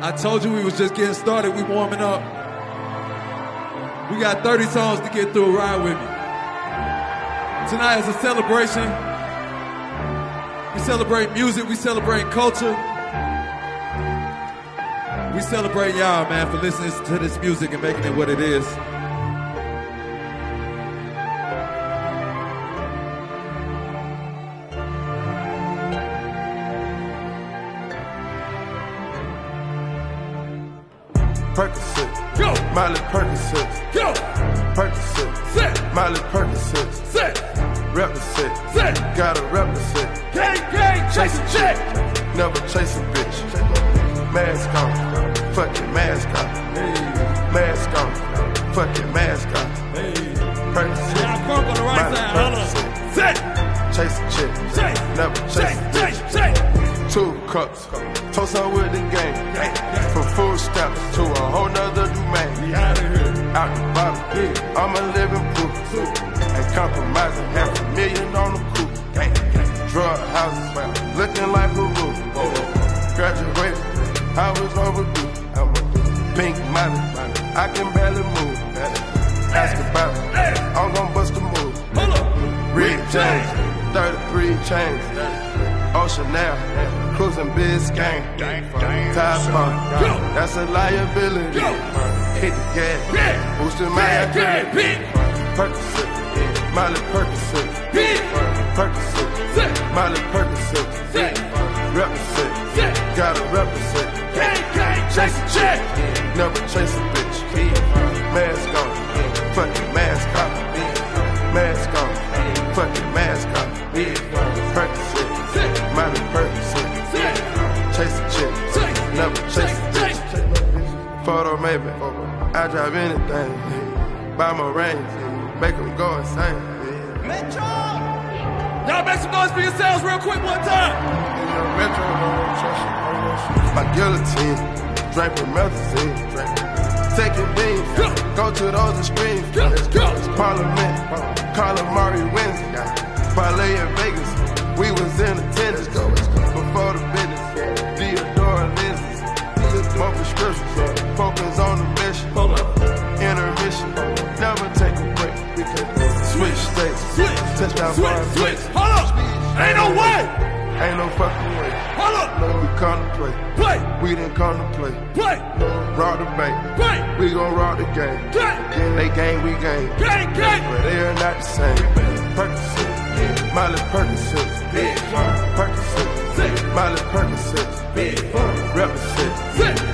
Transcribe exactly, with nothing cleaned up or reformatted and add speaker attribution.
Speaker 1: I told you we was just getting started. We warming up. We got thirty songs to get through. Ride with me. Tonight is a celebration. We celebrate music. We celebrate culture. We celebrate y'all, man, for listening to this music and making it what it is.
Speaker 2: Percocet,
Speaker 1: go.
Speaker 2: Miley Percocet,
Speaker 1: go.
Speaker 2: Percocet,
Speaker 1: set.
Speaker 2: Miley Percocet,
Speaker 1: set.
Speaker 2: Represent,
Speaker 1: set.
Speaker 2: Gotta represent.
Speaker 1: Gang, gang, chase a check.
Speaker 2: Never chase a bitch. Mask on, fucking mask on. Hey. Mask on, fucking mask on. Hey. Percocet,
Speaker 1: yeah, I on the right
Speaker 2: Miley
Speaker 1: side.
Speaker 2: Percocet,
Speaker 1: set.
Speaker 2: Chase a chick,
Speaker 1: chase.
Speaker 2: Never chase a bitch.
Speaker 1: Chase, chase.
Speaker 2: Two cups, toast on with the game. From food stamps to a whole nother domain.
Speaker 1: Out of here.
Speaker 2: Out the bottom, yeah. I'm a living proof. Ain't compromising, half a million on the coupe. Drug houses, looking like Peru. Graduated, I was overdue. Pink money, I can barely move. Ask about it, I'm gon' bust a move. Rick James, thirty-three chains. Ocean now, cruising Biscayne. Top bar, that's a liability. Hit the gas, boosting my activity. Percocet, Miley Percocet, Percocet, Miley Percocet, represent, gotta represent. Chase a check, never chase a bitch. Mask on, fucking mask on. Mask on, fucking mask on. Percocet, Miley Percocet, chase a chick, never chase a bitch. Photo maybe, I drive anything, buy my range, make them go insane.
Speaker 1: Metro! Y'all make some noise for yourselves real quick one time.
Speaker 2: Metro, my guillotine, drink promethazine, taking beams, go to those extremes. Parliament, Calamari wins. Parlay in Vegas, we was in attendance before the business. Theodore lenses, more prescriptions, focus on the mission. Intermission, never take a break. Switch states, touchdown foreign place.
Speaker 1: Hold up, ain't no way.
Speaker 2: Ain't no fucking way.
Speaker 1: Hold up.
Speaker 2: No, we come to play.
Speaker 1: Play.
Speaker 2: We didn't come to play.
Speaker 1: Play.
Speaker 2: Rob the bank.
Speaker 1: Play.
Speaker 2: We gon' rob the game.
Speaker 1: Gang.
Speaker 2: They gang, we gang.
Speaker 1: Gang, gang.
Speaker 2: But they are not the same. Percocet, Miley Percocet, Percocet, Miley Percocet, represent,